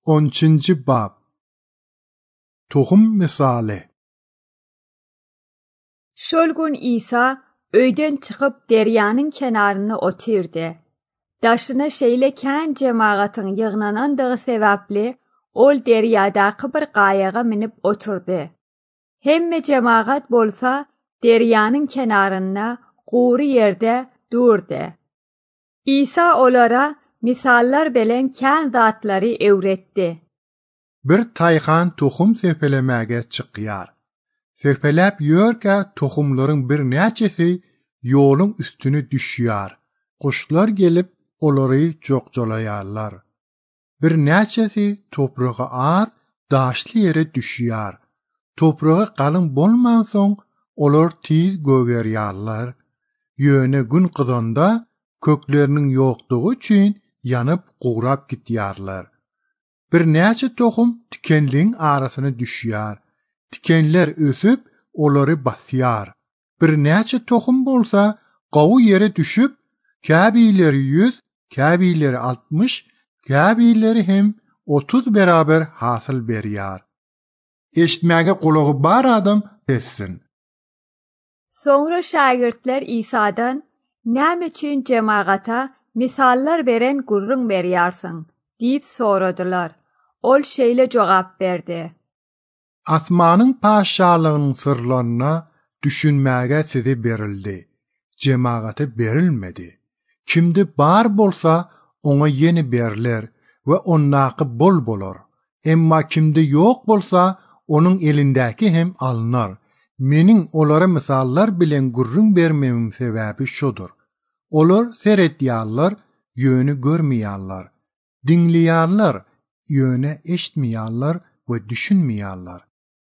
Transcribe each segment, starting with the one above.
13. bab. Tohum misali. Şol gün İsa öyden çıkıp deryanın kenarına oturdu. Daşına şeyle kän cemaatın yığınanandığı sebäpli ol deryadaki bir qayaga minip oturdu. Hemme cemaat bolsa deryanın kenarına guğru yerde durdu. İsa olara misallar bilen kän zatları öwretdi. Bir taygan tohum sepelemege çıkıyar. Sepelep yörke tohumların bir neçesi yolun üstünü düşüyor. Kuşlar gelip oları jokjolayarlar. Bir neçesi toprağa az, daşlı yere düşüyor. Toprağı kalın bolman soň olar tiz gögeryarlar. Yöne gün kızanda köklerinin yoktuğu için yanıp guğrap gitýärler. Bir näçe tohum tikenliğin arasına düşýär. Tikenler ösüp olary basýar. Bir näçe tohum bolsa gawy yere düşüp käbileri 100, käbileri 60, käbileri hem 30 beraber hasyl berýär. Eşitmäge gulagy bar adam etsin. Sonra şagirdler İsa'dan näme üçin cemaata misallar beren gurrun berýärsiň diýip soradylar. Ol şeýle jogap berdi. Asmanın paşalygynyň sırlaryna düşünmäge size berildi. Cemaate berilmedi. Kimde bar bolsa ona yeni berler we onnaky bol bolar. Emma kimde yok bolsa onun elindäki hem alynar. Meniň olara misallar bilen gurrun bermemim sebäbi şudur. Olar seretýärler, ýöni görmeýärler. Dinleýärler, ýöne eşitmeýärler we düşünmeýärler.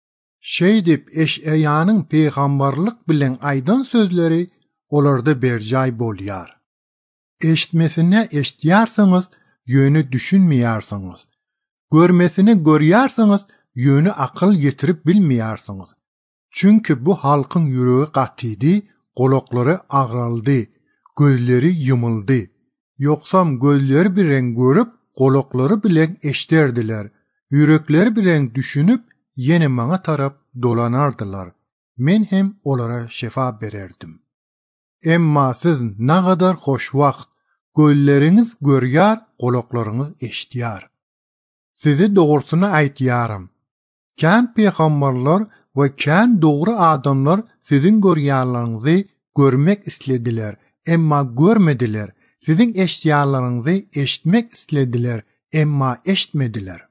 Şeýdip Eş'eyanyň peýgamberlik bilen aýdan sözleri olarda berjay bolýar. Eşitmesine eşitýärsiňiz, ýöni düşünmeýärsiňiz. Görmesini görýärsiňiz, ýöni akyl ýetirip bilmeýärsiňiz. Çünkü bu halkın yüreği qatydy, golaklary agraldy, gözleri yumuldy. Yoksam gözleri bilen görüp, golaklary bilen eşderdiler. Yürekleri bilen düşünüp, yine maňa tarap dolanardylar. Men hem olara şefa bererdim. Emma siz nagadar hoşwagt, gözleriňiz görýär, golaklaryňyz eşitýär. Size dogrusyny aýtýarym. Kän peýgamberler we kän dogry adamlar sizin görýärleriňizi görmek islediler, emma görmediler. Sizin eşitýärleriňizi eşitmek islediler, emma eşitmediler.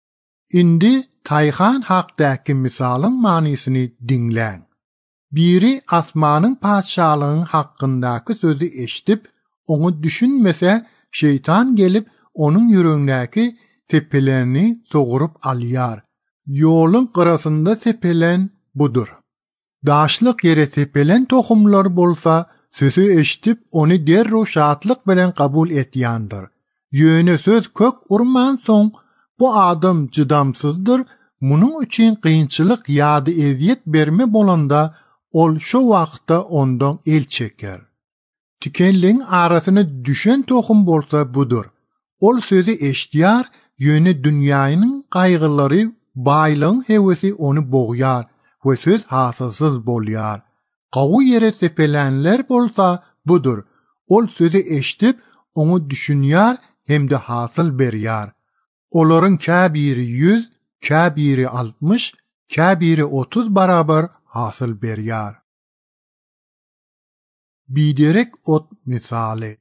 Indi taygan hakdaky misalyň manysyny dinläň. Biri asmanyň paşalygynyň hakkyndaky sözü eşitip, onu düşünmese şeytan gelip onun yüreğindäki tepelerini soğurup alýar. Yolun qırasında sepelen budur. Daşlyk yere sepelen tohumlar bolsa, sözü eşitip onu derro şatlyk bilen kabul etýändir. Ýöne söz kök urman soň bu adam jydamsyzdyr, munyň üçin kıyınçylyk ýa-da eziýet berme bolanda ol şo wagtda ondan el çeker. Tikenliğin arasyna düşen tohum bolsa budur. Ol sözü eşitýär, ýöne dünýäniň gaýgylary, baylyň hewesi onu boğýar we söz hasylsyz bolýar. Gawy ýere sepelenler bolsa budur. Ol sözü eşitip onu düşünýär hemde hasyl berýär. Olaryň käbiri 100, käbiri 60, käbiri 30 barabar hasyl berýär. Biderek ot misali.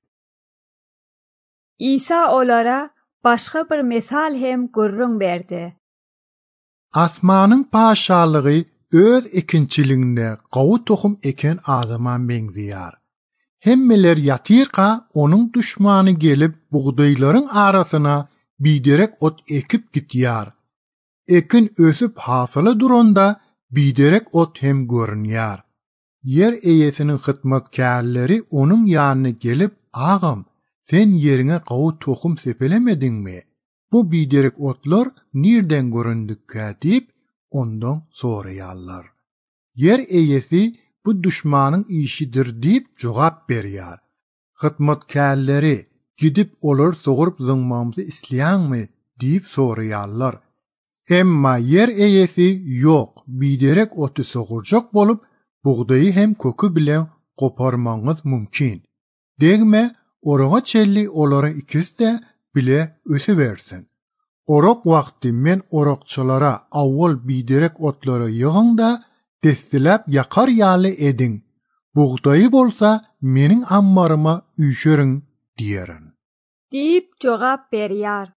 İsa olara başga bir misal hem gurrun berdi. Asmanyň paşalygy öz ekinçiliğinde gawy tohum eken adama meňzeýär. Hemmeler ýatyrka onun düşmany gelip buğdaýlaryň arasyna biderek ot ekip gitýär. Ekin ösüp hasyly duranda biderek ot hem görünýär. Yer eýesiniň hytmatkärleri onun ýanyna gelip, "Agam, sen ýeriňe gawy tohum sepelemedingmi? Bu biderek otlar nirden göründükkä?" diýip ondan soraýarlar. Yer eýesi bu düşmanyň işidir diýip jogap berýär. Hytmatkärleri gidip olar soğurup zyňmamyzy isleýärmi deyip soruyallar. Emma yer eyesi yok, biderek otu soğurcak bolup, buğdayı hem kökü bilen koparmanız mümkün. Degme, orağa çelli olara ikiz de bile ösü versin. Orak vakti men orakçılara avval biderek otları yığın da destilep yakar yalı edin. Buğdayı bolsa menin ammarıma üşerin diyerin. deyip cevap berýär.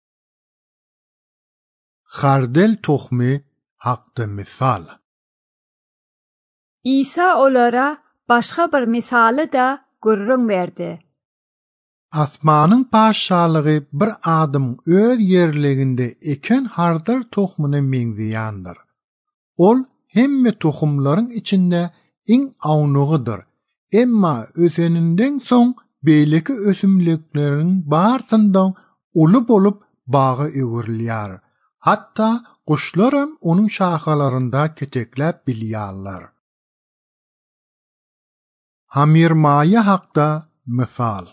Xardel tohmy haqda misal. İsa olara başka bir misalı da gurrun verdi. Asmanın paşalığı bir adım öz yerleginde eken hardır tohmunu menziyandır. Ol hemme tohumların içinde en avnuğudur. Emma öseninden son beyleki ösümlüklerin bağırsından olup olup bağı öğürlüyor. Hatta kuşlarım onun şahalarında keteklep bilyarlar. Hamirmaya haqda misal.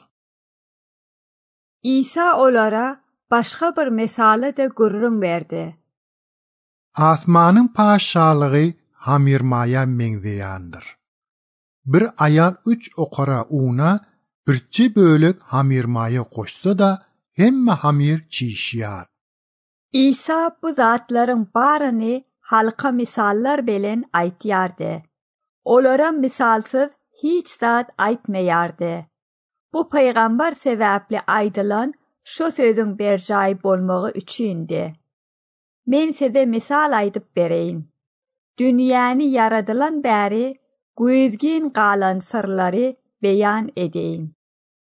İsa olara başka bir misalı da gurrun verdi. Asmanın paşalığı hamirmaya menziyandır. Bir ayal 3 okara una birçi bölük hamirmaya koşsa da hemme hamir çiğşiyar. İsa bu zatların barını halka misallar bilen aytýardy. Olara misalsız hiç zat aytmaýardy. Bu peygamber sebäpli aydylan şu sözün berjaý bolmagy üçindi. Men size misal aydyp bereýin. Dünýäni yaradylan bäri güýzgin galan sırlary beýan edeýin.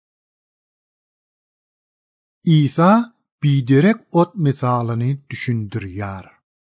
İsa biderek ot misalını düşündürýär.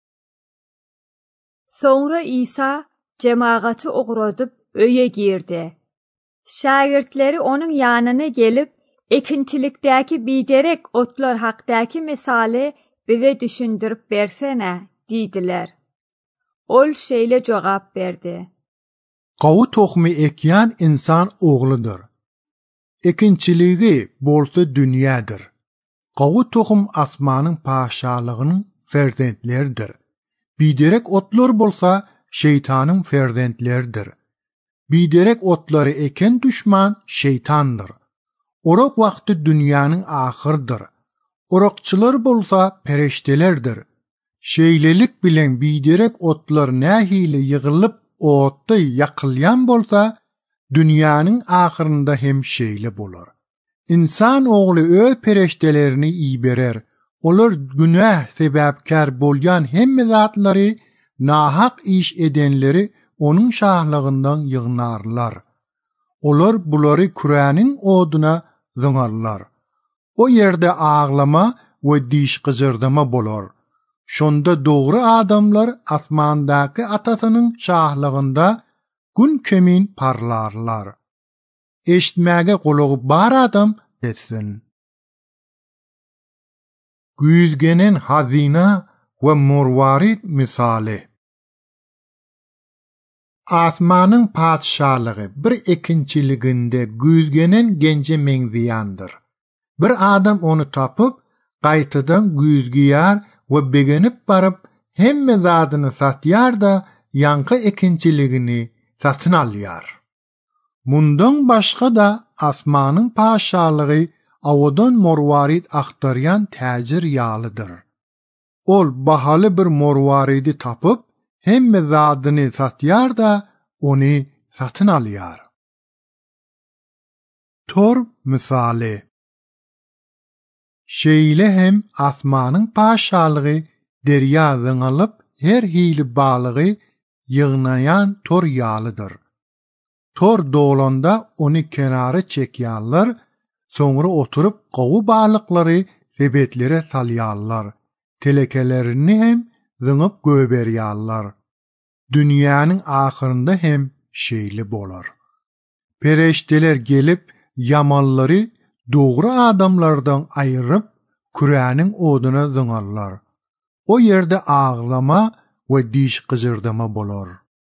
Sonra İsa cemaatı uğradıp öye girdi. Şagirdleri onun yanına gelip ekinçilikteki biderek otlar haktaki misali bize düşündürüp versene dediler. Ol şeýle cevap verdi. Qawu tohmy ekýän insan ogludur. Ekinçiligi bolsa dünýädir. Qawu tohum asmanyň paşalygynyň ferzentleridir. Biderek otlar bolsa şeytanyň ferzentleridir. Biderek otlary eken düşman şeytandır. Orak wagty dünýäniň ahyrdyr. Orakçylar bolsa pereştelerdir. Şeýlelik bilen biderek otlar nähili ýygylyp otda ýakylýan bolsa, dünýäniň ahyrynda hem şeýle bolar. İnsan ogly öz pereştelerini iýberer. Olar günäh sebäpkär bolýan hemme zatlary, nahak iş edenleri onun şahlygyndan ýygnarlar. Olar bulary Kur'anyň oduna zyňarlar. O yerde ağlama we diş gyjyrdyma bolar. Şonda dogry adamlar asmandaky atasynyň şahlygynda gün kemin parlarlar. Eşitmäge gulagy bar adam etsin. Güýzgenen hazina we morwarit misali. Asmanyň padşalygy bir ekinçiliginde güýzgenen gence menziyandyr. Bir adam onu tapyp, gaýtadan güýzgýär we begenip baryp hemme zadyny satýar da ýanky ekinçiligini satyn alýar. Mundan başga da asmanyň paşalygy awadan morwarit aktaryan täjir ýalydyr. Ol bahaly bir morwaridi tapyp, hemme zadyny satýar da ony satyn alýar. Tor misali. Şeýle hem asmanyň paşalygy derýadan alyp her hili balygy ýygnayan tor ýalydyr. Tor dolanda ony kenara çekýärler, soňra oturup gowy balyklary sebetlere salýarlar. Telekelerini hem zyňyp göberýärler. Dünýäniň ahyrynda hem şeýle bolar. Pereşteler gelip ýamanlary dogry adamlardan aýryp Kur'anyň oduna zyňarlar. O yerde ağlama we diş gyjyrdyma bolar.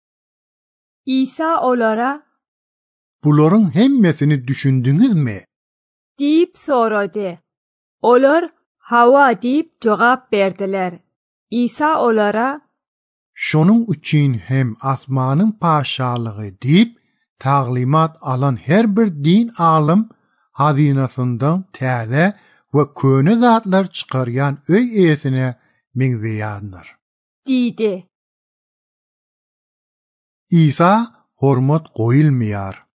İsa olara Buların hemmesini düşündünüz mi? deyip sorady. Olar Hava deyip cevap verdiler. İsa onlara, şonun üçün hem asmanın paşalığı deyip taglimat alan her bir din alım hazinasından təze ve köne zatlar çıkaryan öy eyesine mengzeyanlar. deydi. İsa hormat koyulmayar.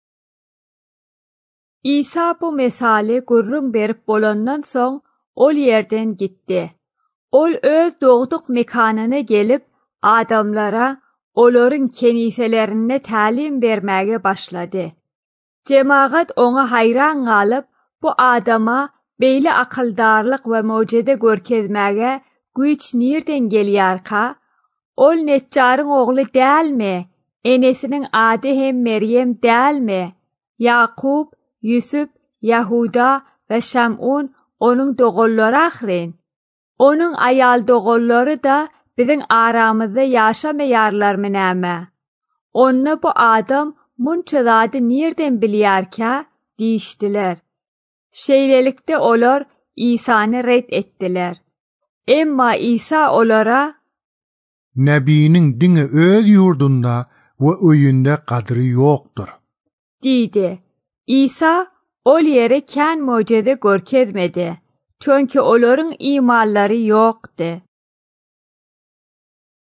İsa bu mesali gurrun berip bolandan soň ol yerden gitti. Ol öz doğduk mekanına gelip adamlara olorun keniselerine talim vermeye başladı. Cemaat ona hayran kalıp bu adama beýle akıldarlık ve mucize görkezmeye güç nereden gelýär ka? Ol Neccar'ın oğlu değil mi? Enesinin adı hem Meryem değil mi? Yakup, Yusuf, Yahuda ve Şam'un onun doğulları ahirin. Onun ayal doğulları da bizim aramızda yaşamayarlar mı näme? Onu bu adam munça zadı nereden bilýär ka? Diýişdiler. Şeýlelikde olar İsa'nı red ettiler. Emma İsa olara, Nebinin dini öz yurdunda ve öyünde kadri yoktur. diýdi. İsa ol yere kän mucize görkezmedi. Çünkü olorun imanları yoktu.